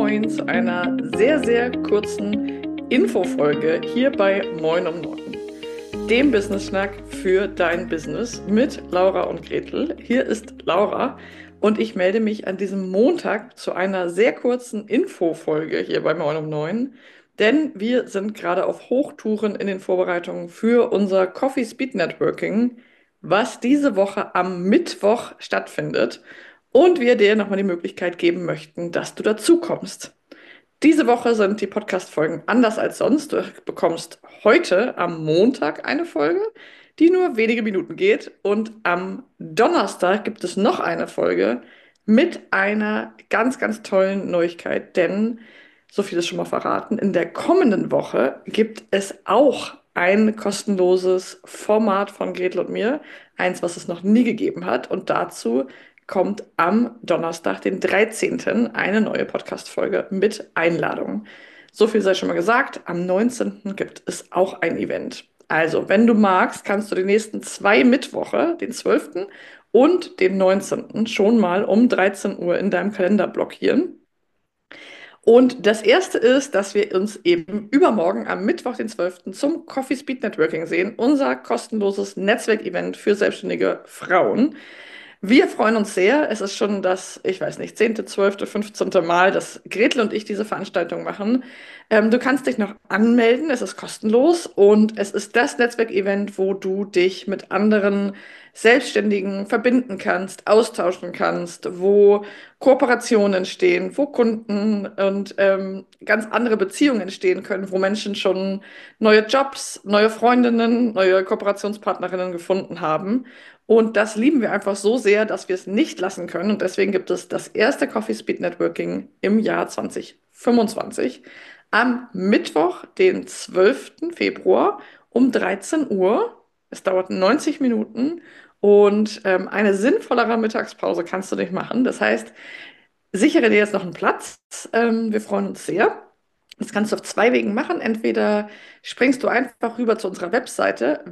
Moin zu einer sehr, sehr kurzen Infofolge hier bei Moin um 9, dem Business-Schnack für dein Business mit Laura und Gretel. Hier ist Laura und ich melde mich an diesem Montag zu einer sehr kurzen Infofolge hier bei Moin um 9, denn wir sind gerade auf Hochtouren in den Vorbereitungen für unser Coffee Speed Networking, was diese Woche am Mittwoch stattfindet und wir dir nochmal die Möglichkeit geben möchten, dass du dazukommst. Diese Woche sind die Podcast-Folgen anders als sonst. Du bekommst heute am Montag eine Folge, die nur wenige Minuten geht. Und am Donnerstag gibt es noch eine Folge mit einer ganz, ganz tollen Neuigkeit. Denn, so viel ist schon mal verraten, in der kommenden Woche gibt es auch ein kostenloses Format von Gretel und mir. Eins, was es noch nie gegeben hat. Und dazu kommt am Donnerstag, den 13., eine neue Podcast-Folge mit Einladung. So viel sei schon mal gesagt. Am 19. gibt es auch ein Event. Also, wenn du magst, kannst du die nächsten 2 Mittwoche, den 12. und den 19., schon mal um 13 Uhr in deinem Kalender blockieren. Und das erste ist, dass wir uns eben übermorgen am Mittwoch, den 12. zum Coffee Speed Networking sehen, unser kostenloses Netzwerkevent für selbstständige Frauen. Wir freuen uns sehr. Es ist schon das, ich weiß nicht, 10., 12., 15. Mal, dass Gretel und ich diese Veranstaltung machen. Du kannst dich noch anmelden, es ist kostenlos und es ist das Netzwerkevent, wo du dich mit anderen Selbstständigen verbinden kannst, austauschen kannst, wo Kooperationen entstehen, wo Kunden und ganz andere Beziehungen entstehen können, wo Menschen schon neue Jobs, neue Freundinnen, neue Kooperationspartnerinnen gefunden haben. Und das lieben wir einfach so sehr, dass wir es nicht lassen können. Und deswegen gibt es das erste Coffee Speed Networking im Jahr 2025 am Mittwoch, den 12. Februar um 13 Uhr. Es dauert 90 Minuten und eine sinnvollere Mittagspause kannst du nicht machen. Das heißt, sichere dir jetzt noch einen Platz. Wir freuen uns sehr. Das kannst du auf 2 Wegen machen. Entweder springst du einfach rüber zu unserer Webseite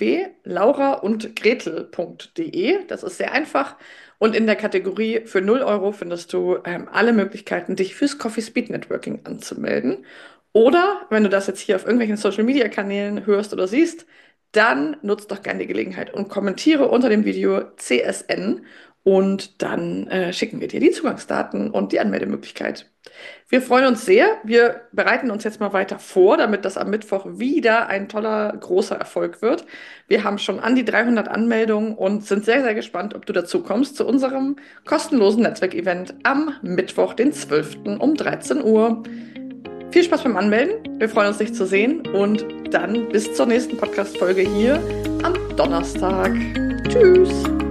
www.lauraundgretel.de. Das ist sehr einfach. Und in der Kategorie für 0 € findest du alle Möglichkeiten, dich fürs Coffee Speed Networking anzumelden. Oder wenn du das jetzt hier auf irgendwelchen Social Media Kanälen hörst oder siehst, dann nutzt doch gerne die Gelegenheit und kommentiere unter dem Video CSN und dann schicken wir dir die Zugangsdaten und die Anmeldemöglichkeit. Wir freuen uns sehr. Wir bereiten uns jetzt mal weiter vor, damit das am Mittwoch wieder ein toller, großer Erfolg wird. Wir haben schon an die 300 Anmeldungen und sind sehr, sehr gespannt, ob du dazu kommst zu unserem kostenlosen Netzwerkevent am Mittwoch, den 12. um 13 Uhr. Viel Spaß beim Anmelden. Wir freuen uns, dich zu sehen und dann bis zur nächsten Podcast-Folge hier am Donnerstag. Tschüss!